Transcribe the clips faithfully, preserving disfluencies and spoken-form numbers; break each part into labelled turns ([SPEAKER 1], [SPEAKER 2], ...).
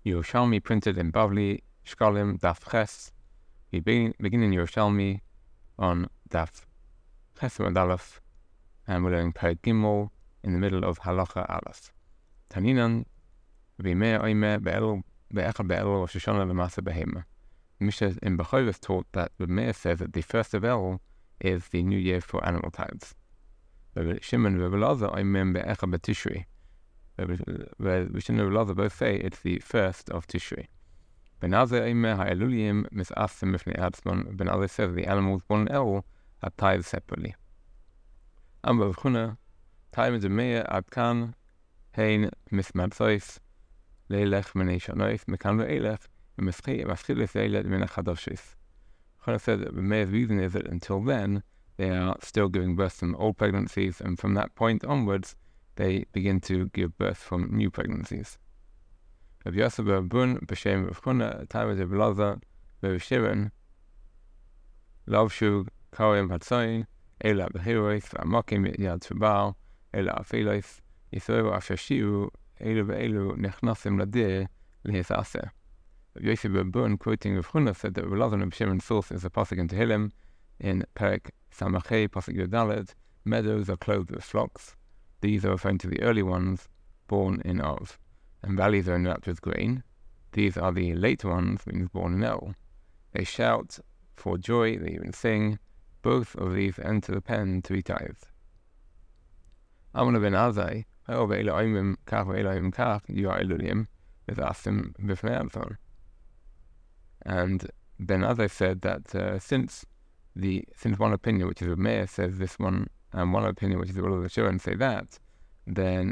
[SPEAKER 1] Yerushalmi printed in Bavli, Shkalim, Daf Ches. We begin, begin in Yerushalmi on Daf Ches and Aleph, and we're learning Perek Gimel in the middle of Halacha Aleph. Taninan, V'imeh oimeh be'el be'echad be'el Rosh Hashanah l'masa behema. Mishnah in Bechorus taught that the Meir says that the first of El is the new year for animal tithes. Rabbi Shimon and Rabbi Elazar oimeh be'echad be'Tishri. Rabbi Shimon and Rabbi Elazar both say it's the first of Tishri. Ben Azai oimeh ha'elulim mis'asim mifnei atzmon. Ben Azai says the animals born in El are tithed separately. Amar Rav Chuna, time the Meir ad kan hein mismadzois leilech menei shanois mekan ve'elech v'maschil leilech min ha'chadoshis. Chuna said that the Meir's reason is that until then they are still giving birth from old pregnancies, and from that point onwards they begin to give birth from new pregnancies. Rabbi Yosef bar Bun b'shem Rav Chuna, time of Rabbi Elazar bar Shirin, lavshu karim hatzayin ela b'hirois v'amakim yad tzubal ela afilois yisrael asher shiru elu ve'elu nechnasim ladeh lehesaseh. Rabbi Yosef bar Bun, quoting Rav Chuna, said that Rabbi Elazar and Rabbi Shimon's source is a pasuk in Tehillim in Perek Samachei pasuk Yudaled. Meadows are clothed with flocks. These are referring to the early ones born in Av, and valleys are enwrapped with grain. These are the later ones, means born in El. They shout for joy, they even sing. Both of these enter the pen to be tithed. Amar ben Azai, ha'ol ve'elu oimim kach ve'elu oimim kach, you are elulim, v'zasim b'fnei Atzon. And Ben Azai said that uh, since the since one opinion, which is Rav Meir, says this one, and one opinion, which is the Rul of the Shura, say that, then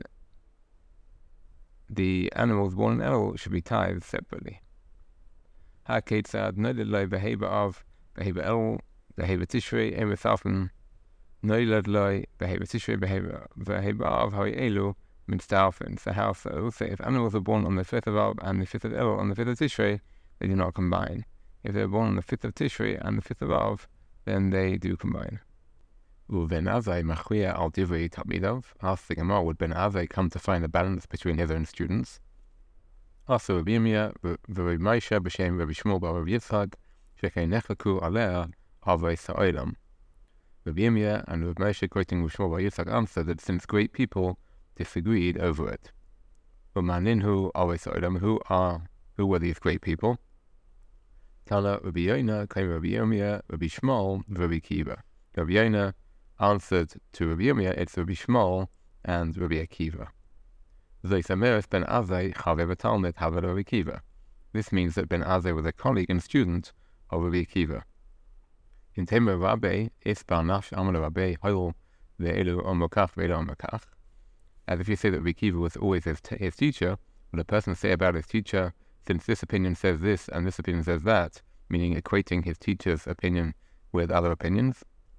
[SPEAKER 1] the animals born in El should be tithed separately. HaKetzad noiled lo beheba av beheba El beheba Tishrei em v'safin noiled lo beheba Tishrei beheba av hari elu mitzdarfen. So how so? So if animals are born on the fifth of Av and the fifth of El on the fifth of Tishrei, they do not combine. If they're born on the fifth of Tishrei and the fifth of Av, then they do combine. Ben Azai machriya al divrei talmidav. Asked the Gemara, would Ben Azai come to find a balance between his own students? Asked Rabbi Yirmiyah v'Rabbi Moshe b'shem Rabbi Shmuel bar Rabbi Yitzchak shekei nechleku alea avos ha'olam. Rabbi Yirmiyah and Rabbi Moshe, quoting Rabbi Shmuel bar Yitzchak, answered that since great people disagreed over it. U'maninhu avos ha'olam, who are who were these great people? Tala Rabbi Yonah, came Rabbi Yirmiyah, Rabbi Shmuel, Rabbi Akiva. Rabbi Yonah answered to Rabbi Yirmiyah, it's Rabbi Shmuel and Rabbi Akiva. Zoisameres ben Azai chaver b'talmid haver Rabbi Akiva. This means that Ben Azai was a colleague and student of Rabbi Akiva. In Tema Rabbi, is barnash amar Rabbi hoil ve'elu omokach ve'elu omokach. As if you say that Rabbi Akiva was always his, t- his teacher, will a person say about his teacher, since this opinion says this and this opinion says that, meaning equating his teacher's opinion with other opinions?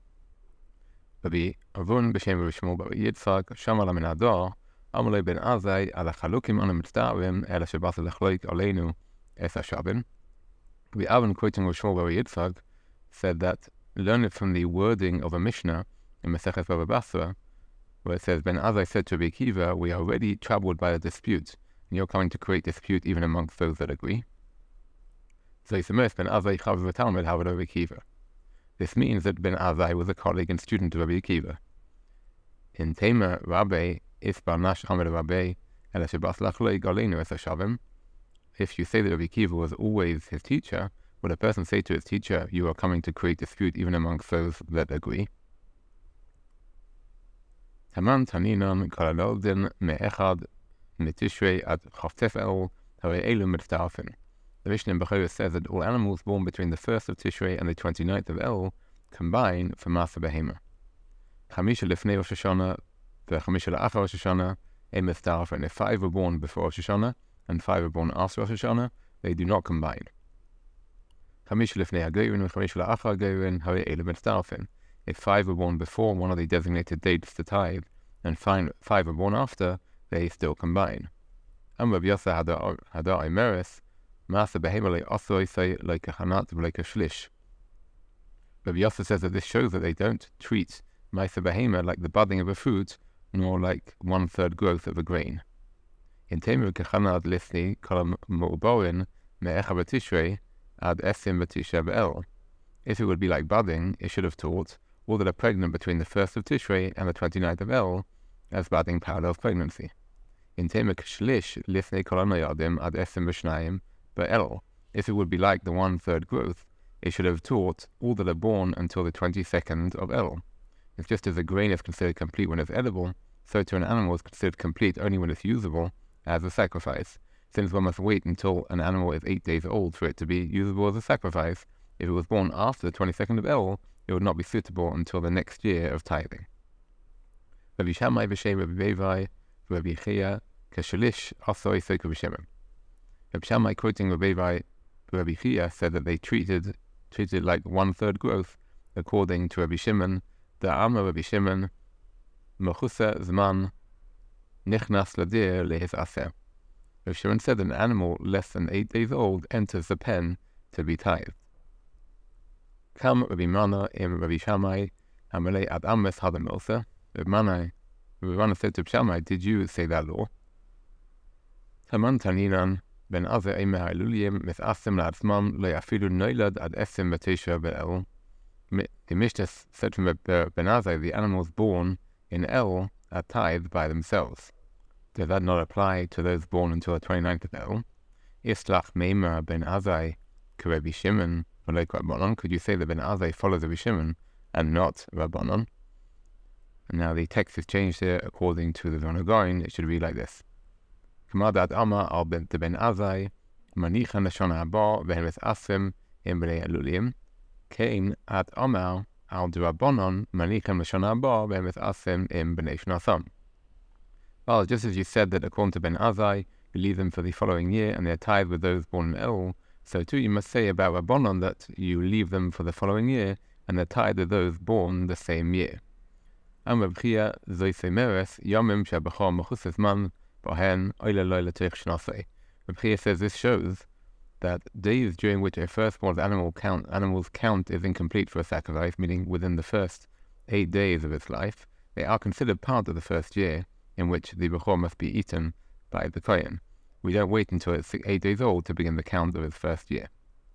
[SPEAKER 1] Rabbi Avun b'shem Rabbi Shmuel bar Yitzchak shamar min hadar amar ben Azai ala chalukim anu mitzdarim ela shebasa lechloik aleinu es hashabin. Rabbi Avun, quoting Rabbi Shmuel bar Yitzchak, said that, learn it from the wording of a Mishnah in Masechet Baba Basra, where it says, Ben Azai said to Rabbi Akiva, we are already troubled by a dispute, and you're coming to create dispute even amongst those that agree. Zoisameres ben Azai chaver v'talmid haver Rabbi Akiva. This means that Ben Azai was a colleague and student of Rabbi Akiva. In Tema Rabbi, is barnash amar Rabbi ela shebas lachloi galenu es hashavim. If you say that Rabbi Akiva was always his teacher, would a person say to his teacher, you are coming to create dispute even amongst those that agree? Taman taninan kalalodin me'echad mitishrei ad chaftes el hare elu mitzdarfen. The Mishnah in Bechorus says that all animals born between the first of Tishrei and the twenty-ninth of El combine for Masa Behema. Chamisha lefnei Rosh Hashanah, v'chamisha la'achar Rosh Hashanah, em mitzdarfen. And if five were born before Rosh Hashanah and five were born after Rosh Hashanah, they do not combine. Chamisha lefnei hagoyin v'chamisha la'achar hagoyin hare elu mitzdarfen. If five were born before one of the designated dates to tithe, and five, five were born after, they still combine. Am Rabbi Yosef hadar imeres, Masa behema le osoi say like a hanat like a shlish. Rabbi Yosef says that this shows that they don't treat Masa behema like the budding of a fruit, nor like one third growth of a grain. In Tamer Kechanad Lithni Kolam Mu'borin Me'echa B'Tishrei Ad Esim B'Tisha B'El. If it would be like budding, it should have taught all that are pregnant between the first of Tishrei and the twenty-ninth of El, as budding parallels pregnancy. In Tamer Keshlish Lithni Kolam Yadim Ad Esim B'Shnayim B'El. If it would be like the one-third growth, it should have taught all that are born until the twenty-second of El. It's just as a grain is considered complete when it's edible, so to an animal is considered complete only when it's usable as a sacrifice, since one must wait until an animal is eight days old for it to be usable as a sacrifice. If it was born after the twenty-second of El, it would not be suitable until the next year of tithing. Rabbi Shammai b'shem Rabbi Bevai, Rabbi Chia, Keshalish, Asoi Seiko b'Shemem. Rabbi Shammai, quoting Rabbi Bevai, Rabbi Chia, said that they treated treated like one-third growth, according to Rabbi Shimon, the Amma Rabbi Shimon, Mechusa Zman, Nichnas Ladir Lehis Aser. Rabbi Shimon said that an animal less than eight days old enters the pen to be tithed. Kam Rabbi Mana im Rabbi Shammai, Amalei ad Ames Hadam Ilsa. Rabbi Mana, Rabbi Mana said to Rabbi Shammai, did you say that law? Taman Taninan, Ben Azer Eime Ha'iluliyim, Mis Asim La'atzmam, Lo Yafilu Noilad ad Esim B'Tisha B'El. The Mishnah said from Ben Azer, the animals born in El are tithed by themselves. Does that not apply to those born until the twenty-ninth of El? Islach Meimer Ben Azai Rabbi Shimon, could you say that Ben Azai follows Rabbi Shimon and not Rabbanon? And now the text is changed here according to the Vilna Gaon. It should read like this: Kamadat Amma al Ben Azai Manichan Lashon Haba Vehemet Asim Im Bnei Elulim Kain at Amar al Rabbanon Manichan Lashon Haba Vehemet Asim Im Bnei Shnasam. Well, just as you said that according to Ben Azai, you leave them for the following year and they are tithed with those born in El, so too you must say about Rabbanon that you leave them for the following year and they are tithed with those born the same year. Am Reb Chia Zoisei Meres Yomim Shabachor Mechusas Man Bohen Oile Loile Teich Shnasei. Reb Chia says this shows that days during which a firstborn animal count animal's count is incomplete for a sacrifice, meaning within the first eight days of its life, they are considered part of the first year, in which the Bechor must be eaten by the Kohen. We don't wait until it's eight days old to begin the count of its first year.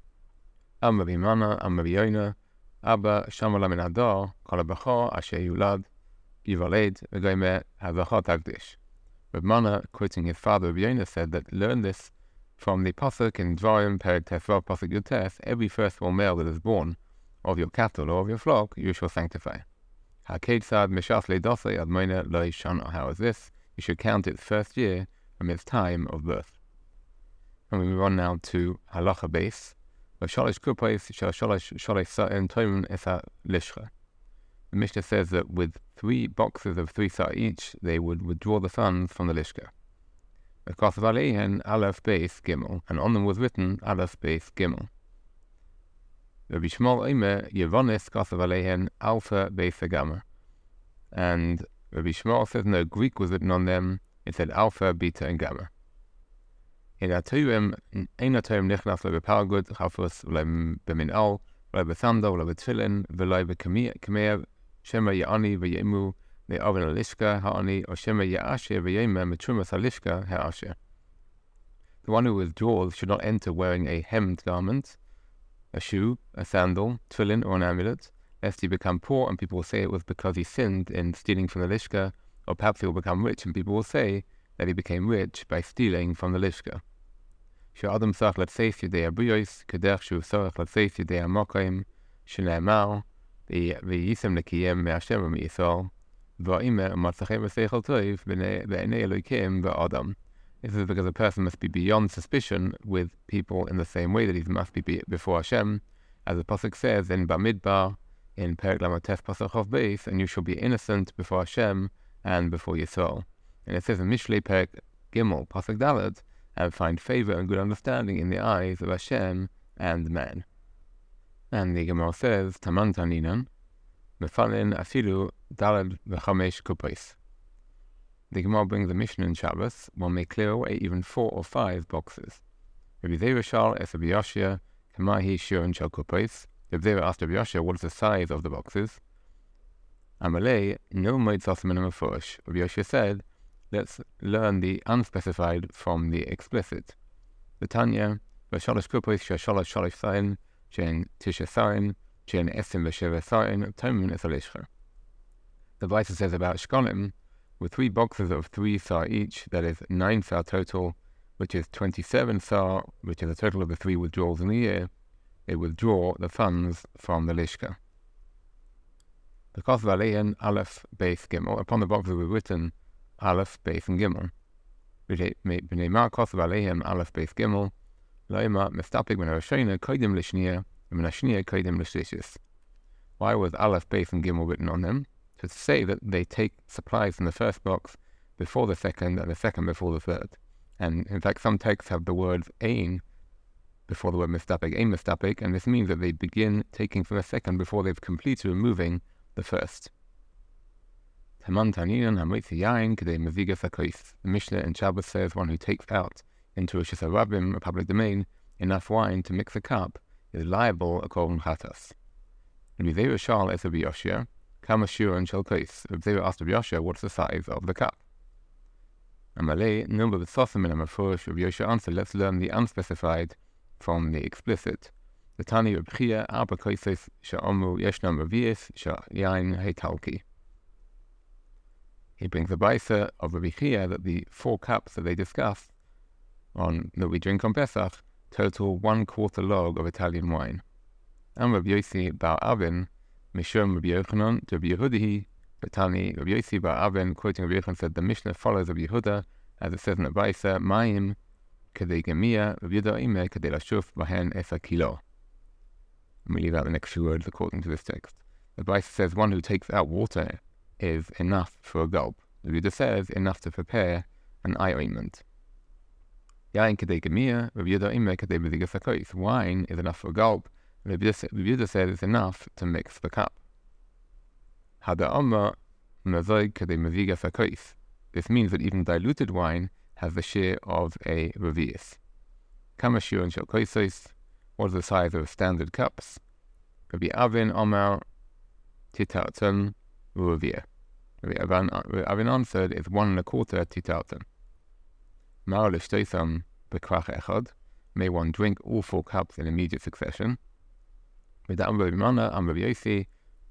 [SPEAKER 1] Am Rabbi Mana, Am Rabbi Yonah, Abba Shamala min Hadar, Kol HaBechor Asher Yulad, Yivaled, V'goymer HaZachor Tagdish. Rabbi Mana, quoting his father Rabbi Yonah, said that learn this from the pasuk in Dvarim Perek Tesvav pasuk Yutes: every firstborn male that is born of your cattle or of your flock you shall sanctify. HaKetzad Meshas Leidosei Admoina Lo Yishana. How is this? You should count its first year from its time of birth. And we move on now to Halacha base. Shalish Kupais Shal Shalish Shalish Sa'im Toim Esa Lishcha. The Mishnah says that with three boxes of three sa each, they would withdraw the funds from the Lishka. Kasav Aleihen Aleph Beis Gimel, and on them was written Aleph Beis Gimel. Rabbi Shmuel Omer Yevonis Kasav Aleihen Alpha Beis Gamma, and Rabbi Shmuel says no, Greek was written on them. It said Alpha, Beta, and Gamma. In Aturim, Ein Aturim Nichnas Lo B'Palgud Chafus Lo B'Min'al Lo B'Sandal Lo B'Tfilin V'Lo B'Kameir Shema Ya'ani V'Yemu Le'Oven Alishka Ha'ani or Shema Ya'asher V'Yema Metrumas Alishka Ha'asher. The one who withdraws should not enter wearing a hemmed garment, a shoe, a sandal, tefillin, or an amulet, lest he become poor and people will say it was because he sinned in stealing from the Lishka, or perhaps he will become rich and people will say that he became rich by stealing from the Lishka. She'adam sarach latseis yedei abriyos, kedech shu sarach latseis yedei amokaim, shene'emar, v'yisem lekiyem me'ashem u'mi'yisrael, v'a'imer matzachem v'seichel toiv v'enei Elokim v'adam. This is because a person must be beyond suspicion with people in the same way that he must be before Hashem, as the pasuk says in Bamidbar, in Perek Lamotes pasuk Chav Beis, and you shall be innocent before Hashem and before Yisrael. And it says in Mishlei Perek Gimel pasuk Dalet, and find favor and good understanding in the eyes of Hashem and man. And the Gemara says, Taman Taninan, Mefalin Afilu Dalet v'chamesh kupais. The Gemara brings the Mishnah in Shabbos, one may clear away even four or five boxes. Rabbi Zera Shal es Rabbi Yoshia, Kamahi Shirin Shal Kupais. Rabbi Zera asked Rabbi Yoshia, what is the size of the boxes? Amalei, no moed sasim in a mefurish. Rabbi Yoshia said, let's learn the unspecified from the explicit. The Tanya, V'shalosh kupos she'shalosh shalosh sayin, she'en tisha sayin, she'en esim v'sheva sayin, tomin es alishcha. The Brisa says about shkolim, with three boxes of three sar each, that is nine sar total, which is twenty-seven sar, which is a total of the three withdrawals in the year, they withdraw the funds from the lishka. The Kos Valeyan Aleph Beis Gimel. Upon the boxes were written Aleph Beis and Gimel. B'nei ma Kos Valeyan Aleph Beis Gimel. Loima mistapik min harashona kodim l'shniya and min hashniya kodim l'shlishis. Why was Aleph Beis and Gimel written on them? To say that they take supplies in the first box before the second and the second before the third. And in fact, some texts have the words ein before the word mistapik, ein mistapik, and this means that they begin taking from the second before they've completed removing the first. The Mishnah in Shabbos says one who takes out into a Rishus HaRabim, a public domain, enough wine to mix a cup is liable according to Chatas. And Rizera Shal es Rabbi Yoshia, Kama Shuran Shal Kais. Rizera asked Rabbi Yoshia, what's the size of the cup? Amalei, number of Sosim and Amafurish, Rabbi Yoshia answered, let's learn the unspecified from the explicit. The Tani Reb Chia, Arba Koises, Sha'omu Yeshnam Ravias, Sha'yain Heitalki. He brings the Brisa of Rabbi Chia that the four cups that they discuss on that we drink on Pesach total one quarter log of Italian wine. And Rabbi Yossi Bar Avin, Mishum Rabbi Yochanan, to Rabbi Yehuda, the Tani Rabbi Yossi Bar Avin, quoting Rabbi Yochanan, said the Mishnah follows Rabbi Yehuda, as it says in the Brisa, Mayim Kadei Gemia, Rabbi Yehuda Ime Kadei Lashuf Bahen Esa Kilo. And we leave out the next few words according to this text. The Brisa says one who takes out water is enough for a gulp. The Yehuda says enough to prepare an eye ointment. Yain Kadei Gemia, Rabbi Yehuda Ime Kadei Bezigas HaKois. Wine is enough for a gulp. Rabbi Yehuda says it's enough to mix the cup. Hada Amma Mazoi Kadei Bezigas HaKois. This means that even diluted wine has the share of a revius. Kamashur and Shalkoisos. What is the size of standard cups? Rabbi Avin Omar Titartan Ruvia. Rabbi Avin answered, it's one and a quarter Titartan. Mar l'shtoisam b'krach echad. May one drink all four cups in immediate succession. V'da'am Rabbi Mana am Rabbi Yossi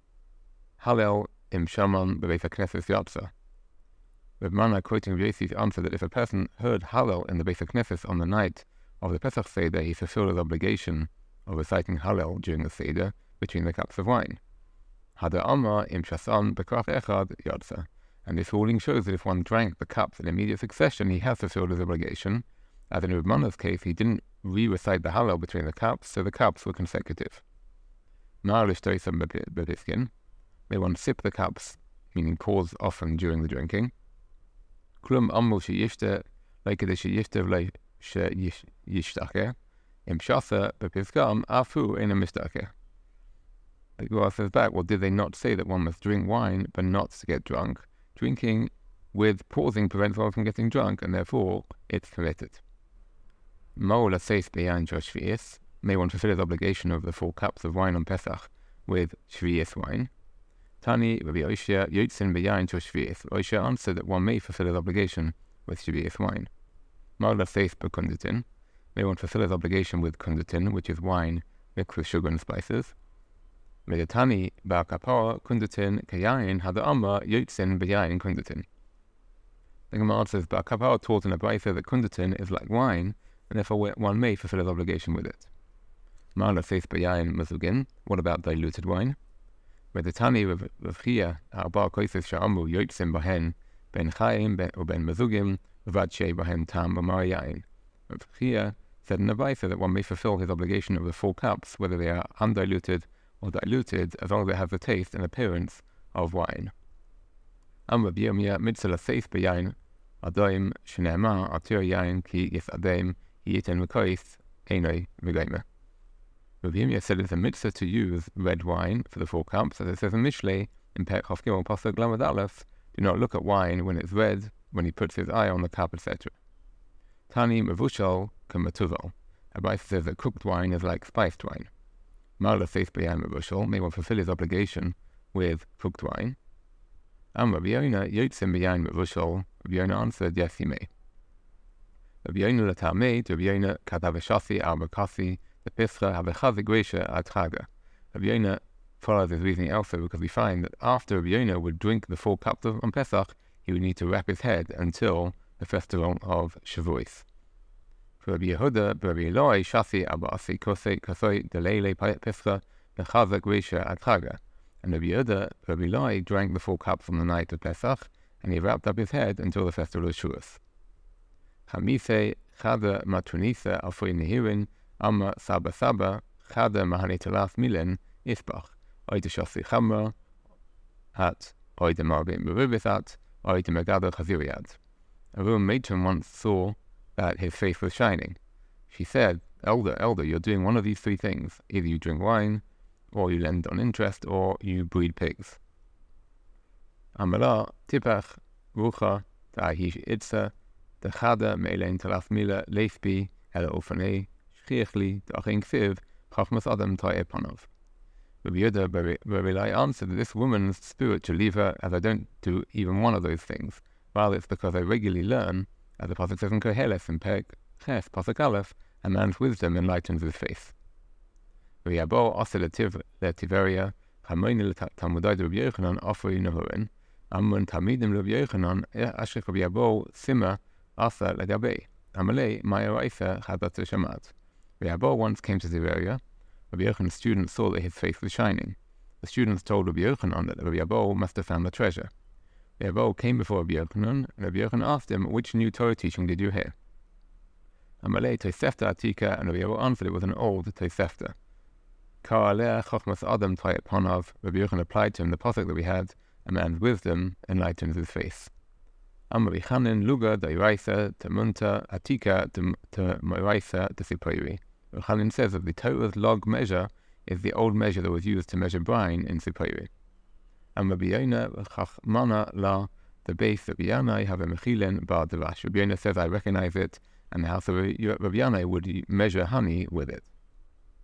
[SPEAKER 1] Halel im shaman b'beis HaKnesses Yatza. Rabbi Mana, quoting Rabbi Yossi's answer that if a person heard Halel in the Beis HaKnesses on the night of the Pesach Seder, he fulfilled his obligation of reciting Hallel during the Seder between the cups of wine. Hada Amar im Shasan Bekrach Echad Yodsa. And this ruling shows that if one drank the cups in immediate succession, he has fulfilled his obligation. As in Reb Mana's case, he didn't re-recite the Hallel between the cups, so the cups were consecutive. Mar l'shtoisam b'piskin. May one sip the cups, meaning pause often during the drinking. Klum ammu sheyishte leikede sheyishte v'lei Yishtache, Im Shasa Bepiskam Afu in a Mistake. The Gemara says back, well, did they not say that one must drink wine but not to get drunk? Drinking with pausing prevents one from getting drunk, and therefore it's permitted. Mo'la Seis Beyan Shvi'is. May one fulfill his obligation of the four cups of wine on Pesach with Shvi'is wine. Tani Rabbi Oishia Yotzin Beyan Shvi'is. Oishia answered that one may fulfill his obligation with Shvi'is wine. Marla Seis Bekunditin. May one fulfill his obligation with kunditin, which is wine mixed with sugar and spices. Meditani Bar Kapara Kunditin Kayain Hada Amma Yotzin Beyain Kunditin. The Gemara says Bar Kapara taught in a Brisa that kunditin is like wine, and therefore one may fulfill his obligation with it. Marla Seis Beyain Mazugin. What about diluted wine? Meditani Rav Chia Arba Koises Sha'amu Yotzin Bahen Ben Chaim or Ben Mazugim Vadshe Bahen Tam B'Marayain. Rav Chia said in the Brisa that one may fulfill his obligation of the four cups, whether they are undiluted or diluted, as long as they have the taste and appearance of wine. Am Rabbi Yirmiyah Mitzvah Seis Beyain Adoim Shneema Atir Yain Ki Yisadem Yiten Mekois Einoi V'Gaima. Rabbi Yirmiyah said it's a mitzvah to use red wine for the four cups, as it says in Mishlei in Perek Chof Gimel Pasuk Lamed Aleph. Do not look at wine when it's red, when he puts his eye on the cup, et cetera. Tani Mavushal Kamatuval. A Brisa says that cooked wine is like spiced wine. Marla Seis Beyan Mavushal. May one fulfill his obligation with cooked wine. Am Rabbi Yonah Yotzin Beyan Mavushal Rabbi Yonah answered, yes, he may. Rabbi Yonah l'tamei, Rabbi Yonah kadaveshasi al makasi, the pischa havechazik reisha ad chaga. Rabbi Yonah follows his reasoning elsewhere because we find that after Rabbi Yonah would drink the four cups of on Pesach, he would need to wrap his head until the festival of Shavuos. For Rabbi Yehuda, Rabbi Eloi, Shasi Abasi Kosei Kosei Delele Pescha Bechazak Reisha Ad Chaga. And Rabbi Yehuda, Rabbi Eloi drank the four cups on the night of Pesach, and he wrapped up his head until the festival of Shavuos. Chamise Chada Matunisa Alfoi Nehirin Amma Saba Saba Chada Mahane Talaf Milen Isbach Oide Shasi Chamra Hat Oide Marbim Berubithat Oide Megada Chaziriad. A room matron once saw that his face was shining. She said, Elder, elder, you're doing one of these three things. Either you drink wine, or you lend on interest, or you breed pigs. Amala, tipach, rucha, ta'ahish itza, dechada me'elein talaf mila, leifbi, ele ofanei, shchiechli, ta'achin ksiv, chachmas adam ta'i epanov. Rabbi Yehuda, Rabbi Eloi answered that this woman's spirit should leave her, as I don't do even one of those things. Rather, it's because I regularly learn, as the Pasuk says in Koheles, in Perek Ches, Pasuk Aleph, a man's wisdom enlightens his faith. V'yabo asa letiveria, chamoini l'talmudai de Rabbi Yochanan, ofri nehurin, amun talmidim Rabbi Yochanan, asher Rabbi Yabo sima asa legabei, amalei maya raisa chadat shamat. V'yabo once came to Tiberia. Rabbi Yochanan's students saw that his face was shining. The students told Rabbi Yochanan that Rabbi Yabo must have found the treasure. Rabbi Yabo came before Rabbi Yochanan, and Rabbi Yochanan asked him, which new Torah teaching did you hear? Amalei Tosefta Atika, and Rabbi Yabo answered it was an old Tosefta. Ka'aleh Chochmas Adam Tayet Panav, Rabbi Yochanan applied to him the pasuk that we had, a man's wisdom enlightens his face. Amar Chanin Luga Dairaisa Temunta Atika Temoiraisa Tesipori. Chanin says that the Torah's log measure is the old measure that was used to measure brine in Sipori. And Rabbi Yonah Chachmana La, the base of Rabbi Yanai have a mechilen bar davash. Rabbi Yonah says, I recognize it, and the house of Rabbi Yanai would measure honey with it.